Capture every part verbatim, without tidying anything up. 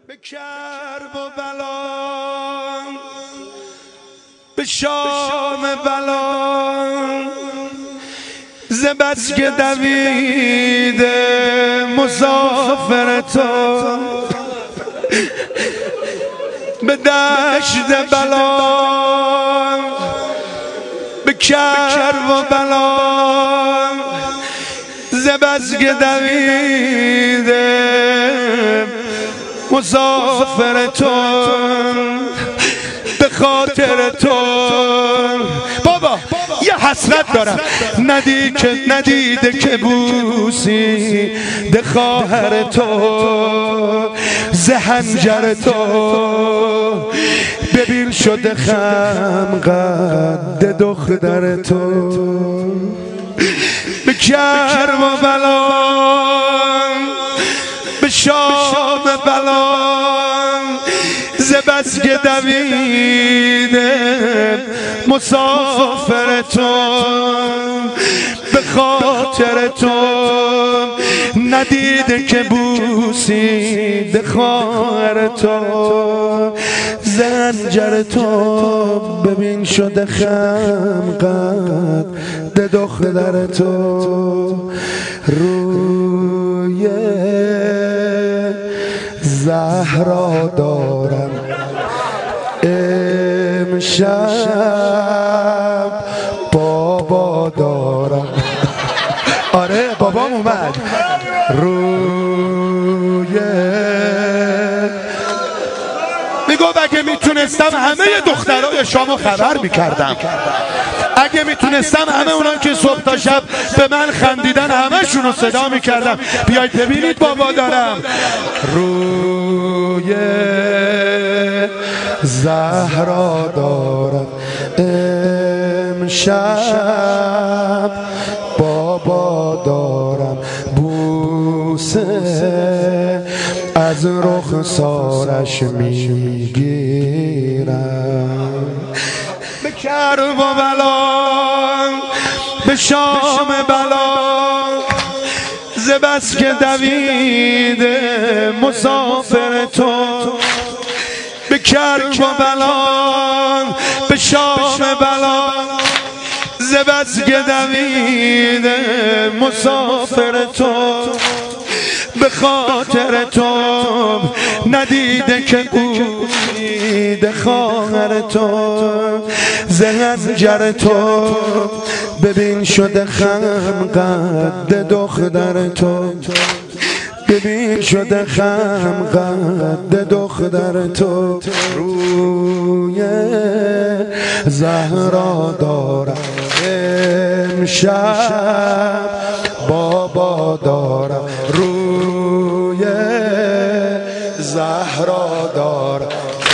به کرب و بلا، به شام بلا، ز بس که دویده مسافر تو به دشت بلا، به کرب و بلا، ز بس که دویده مسافر تو به خاطر تو. بابا یه حسرت دارم ندی که ندیده که بوسی ده خواهر تو زهنجر تو، ببین شده خم قد دختر تو به کرب و بلا، به شام بلا، ز بس که دویده مسافر تو به خاطر تو ندیده که بوسیده خواهر تو زنجر تو، ببین شده خم قد دختر تو روی زهرا دارم امشب بابا دارم. آره بابام اومد روی میگفت اگه میتونستم همه دخترای شامو خبر میکردم، اگه میتونستم همه اونان که صبح تا شب به من خندیدن همه شونو صدا میکردم بیاید ببینید بابا دارم. روی زهرا دارم امشب بابا دارم، بوسه از رخسارش میگیرم به کرب و بلا، به شام بلا، ز بس که دویده مسافر تو به کرب و بلا، به شام بلا، ز بس که دویده مسافر تو به خاطر تو ندیده که بوسیده خواهر تو زنجر تو، ببین شده خم قد دختر تو، ببین شده خم قد دختر تو روی زهرا دارم امشب بابا دارم، روی زهرا دارم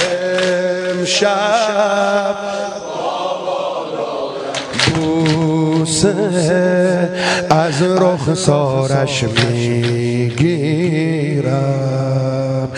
امشب بابا دارم، بوسه از رخسارش میگیرم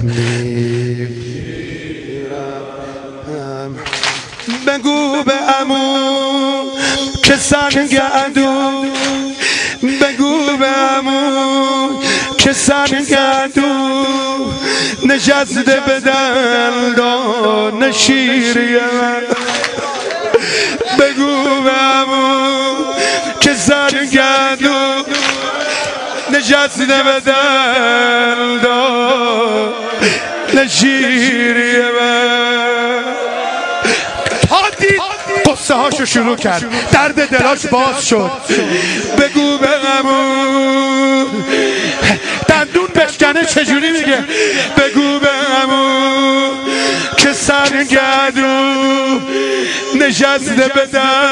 میگیرم. بگو به عمو که سنگ عدو، بگو به عمو که سنگ عدو نشسته به دندان شیری من. بگو به عمو که سنگ عدو نشسته به دندان شیری من. تا دید قصه هاشو شروع کرد، درد دلاش باز شد. بگو به عمو دندون بشکنه چجوری میگه، بگو به عمو که سنگ عدو نشسته به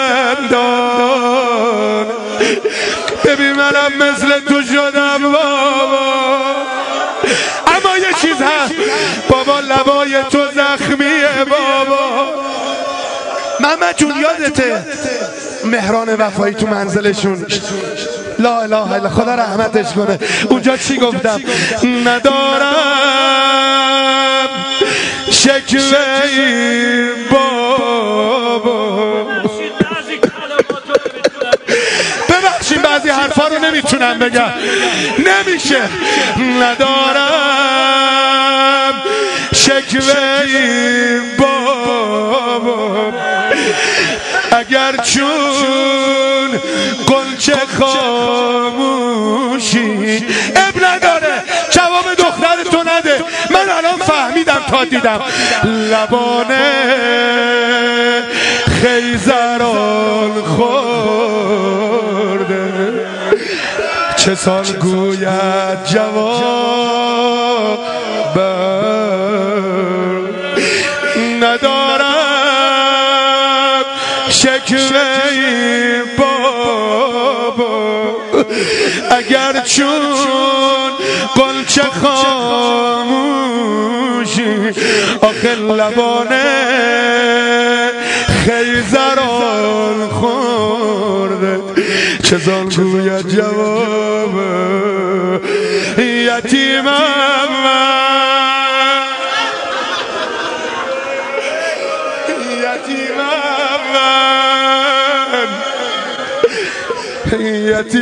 دندان. ببین منم مثل تو شدم بابا، اما یه چیز هست بابا، لبای تو زخمیه بابا. محمد جون یادته مهران وفایی تو منزلشون، لا اله الا خدا رحمتش کنه، اونجا چی گفتم؟ ندارم شکوه‌ای بابا. ببخشید بعضی حرفا رو نمیتونم بگم، نمیشه. ندارم شکوه این بابا اگر چون قنچه خاموشی اب نداره جواب دختر تو نده من الان فهمیدم تا دیدم لبانه خیزران خورده چه سال گوید جواب ندارم شکوه این بابا اگر چون قنچه خاموشی آخه لبانه خیزران خورده چه زان گوید جواب یتیمم من یتیمم من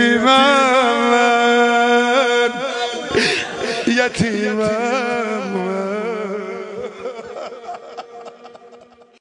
یتیمم من یتیمم من